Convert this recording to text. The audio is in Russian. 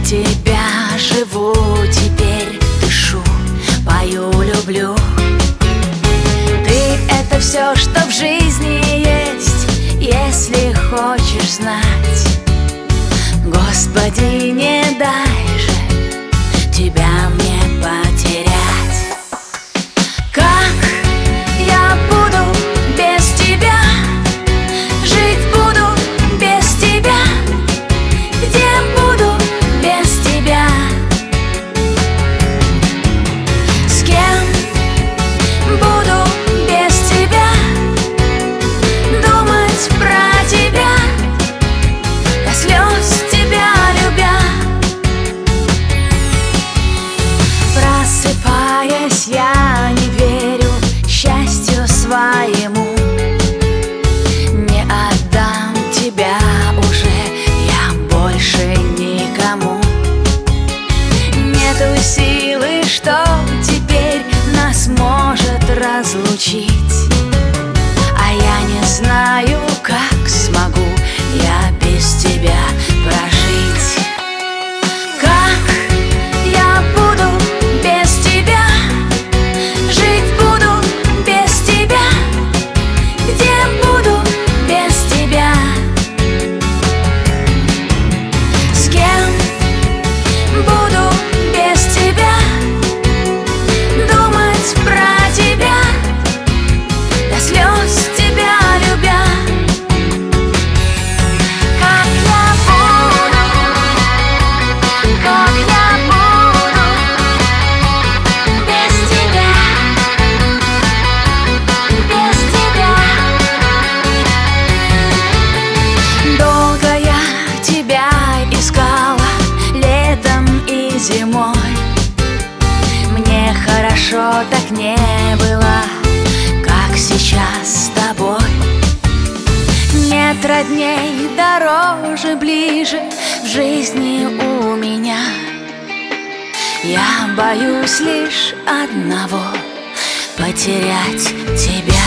тебя живу теперь, дышу, пою, люблю. Ты — это все, что в жизни есть, если хочешь знать. Господи, не дай же тебя мне потерять. Как я буду без тебя? Жить буду без тебя. Где буду без тебя? С кем буду без тебя? Думать про тебя, до слез тебя любя. Просыпаясь, я не верю счастью своему. Не отдам тебя уже я больше никому. Нету силы, что теперь нас может разлучить. А я не знаю, как смогу я без тебя прожить. Как я буду без тебя? Жить буду без тебя. Где буду без тебя? С кем буду без тебя? Думать про тебя, до слез тебя любя. Как я буду без тебя, без тебя. Долго я тебя искала летом и зимой. Мне хорошо так не было, как сейчас с тобой. Нет родней, дороже, ближе в жизни у меня. Я боюсь лишь одного — потерять тебя.